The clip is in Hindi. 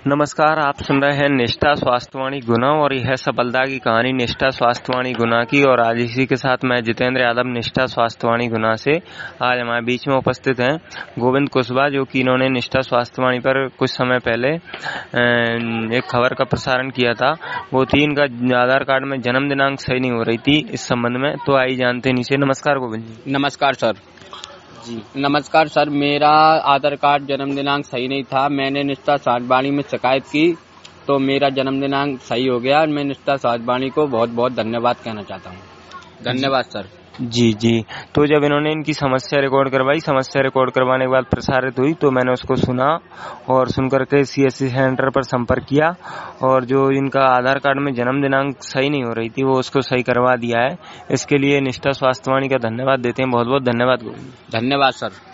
नमस्कार, आप सुन रहे हैं निष्ठा स्वास्थ्यवाणी गुना और यह सफलता की कहानी निष्ठा स्वास्थ्यवाणी गुना की। और आज इसी के साथ मैं जितेंद्र यादव निष्ठा स्वास्थ्यवाणी गुना से। आज हमारे बीच में उपस्थित हैं गोविंद कुशवाहा, जो कि इन्होंने निष्ठा स्वास्थ्यवाणी पर कुछ समय पहले एक खबर का प्रसारण किया था। वो थी इनका आधार कार्ड में जन्म दिनांक सही नहीं हो रही थी, इस संबंध में। तो आई जानते हैं नीचे। नमस्कार गोविंद जी। नमस्कार सर जी। नमस्कार सर, मेरा आधार कार्ड जन्म दिनांक सही नहीं था। मैंने निष्ठा स्वास्थ्यवाणी में शिकायत की तो मेरा जन्म दिनांक सही हो गया। मैं निष्ठा स्वास्थ्यवाणी को बहुत बहुत धन्यवाद कहना चाहता हूँ। धन्यवाद सर। जी जी। तो जब इन्होंने इनकी समस्या रिकॉर्ड करवाई, समस्या रिकॉर्ड करवाने के बाद प्रसारित हुई, तो मैंने उसको सुना और सुनकर के CSC सेंटर पर संपर्क किया और जो इनका आधार कार्ड में जन्म दिनांक सही नहीं हो रही थी वो उसको सही करवा दिया है। इसके लिए निष्ठा स्वास्थ्यवाणी का धन्यवाद देते हैं। बहुत बहुत धन्यवाद। धन्यवाद सर।